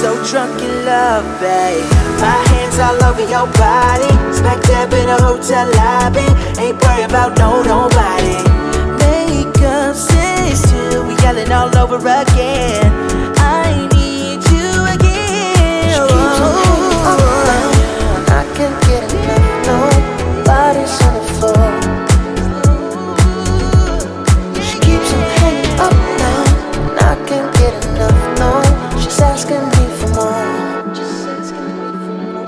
so drunk in love, babe. My hands all over your body, smack dab in a hotel lobby. Ain't worried about nobody. Makeup says till we yelling all over again.